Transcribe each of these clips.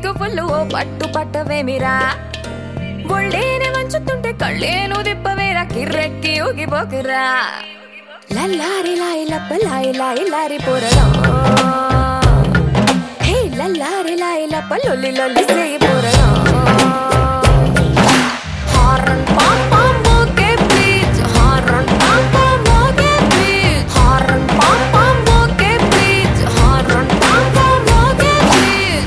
kick full ఓ పట్టు పట్టవేమిరా ఒళ్ళేనే వంచుతుంటే కళ్ళేను దిప్పవేరా కిర్రెక్కి ఊగిపోకురా లల్లారి లాయి లప్ప లాయి లాయి lorry పోరడా హే లల్లారి లాయి లప్ప లొల్లి లొల్లి సేయి పోరడా హారన్ పామ్ పామ్ మోగే ప్లీజ్ హారన్ పామ్ పామ్ మోగే ప్లీజ్ హారన్ పామ్ పామ్ మోగే ప్లీజ్ హారన్ పామ్ పామ్ మోగే ప్లీజ్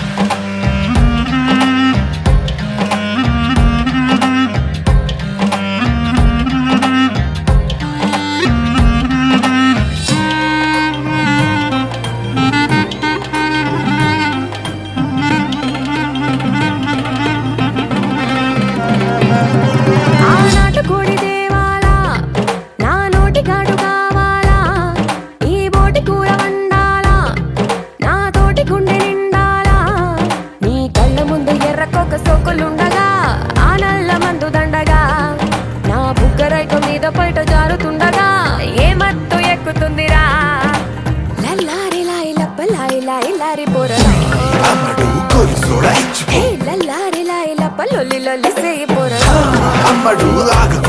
కోడి దేవాలా నా నోటి కాడు కావాలా ఈ బోటి కూర వండాలా నా తోటి గుండె నిండాలా నీ కళ్ళ ముందు ఎర్రకొక సోకులుండగా ఆ నల్ల మందు దండగా నా బుగ్గరైక మీద పైట జారుతుండగా ఏ మత్తు ఎక్కుతుందిరా లల్లారి లాయి లప్ప లాయి లాయి లారి పోరడా హే లల్లారి లాయి లప్ప లొల్లి లొల్లి సేయి పోరడా